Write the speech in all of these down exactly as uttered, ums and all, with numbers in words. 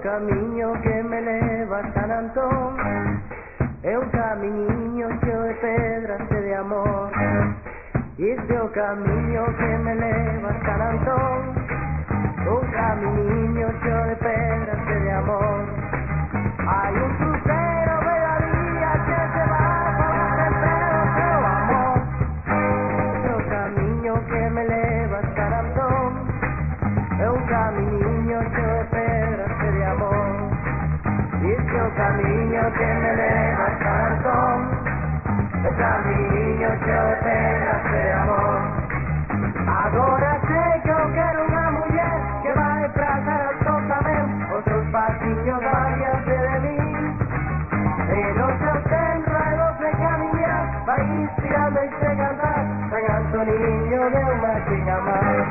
caminho que me leva a San Antón é um caminho cheio de pedras e de amor. Esse é o caminho que me leva a San Antón, um caminho cheio de pedras e de amor. Hay un crucero veladía que se va para siempre o seu amor. É o caminho que me leva a San Antón, é um caminho cheio de pedras e de amor. Esse é o caminho que me leva a San Antón, é o caminho cheio de pedras e de amor. Agora sei que eu quero uma mulher que vai pra San Antón também, outros passinhos várias de mim. E no seu centro é doce caminhar, vai inspirando e se cantar, San Antoninho de uma chica mais.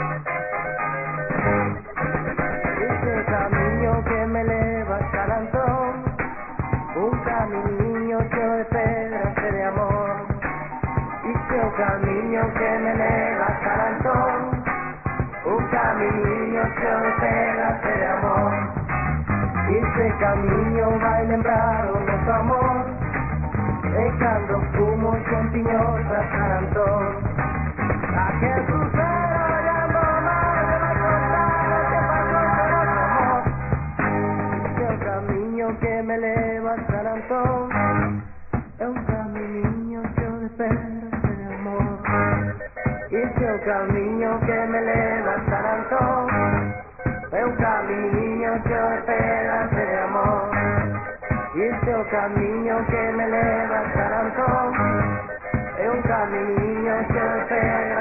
Esse caminho que me leva a San Antón, um caminho cheio de pedras e de amor. Esse é o caminho que me leva a San Antón, um caminho cheio de pedras e de amor. Esse caminho vai lembrar o nosso amor, e cando fomos juntinhos a San Antón. Aquel crucero olhando o mar me vai contar o que passou con nosso amor. Esse é o caminho que me leva a San Antón, é um caminho cheio de pedras e de amor. Esse é o caminho que me leva a San Antón, é um caminho cheio de pedras e de amor. Esse é o caminho que me leva a San Antón, é um caminho cheio de pedras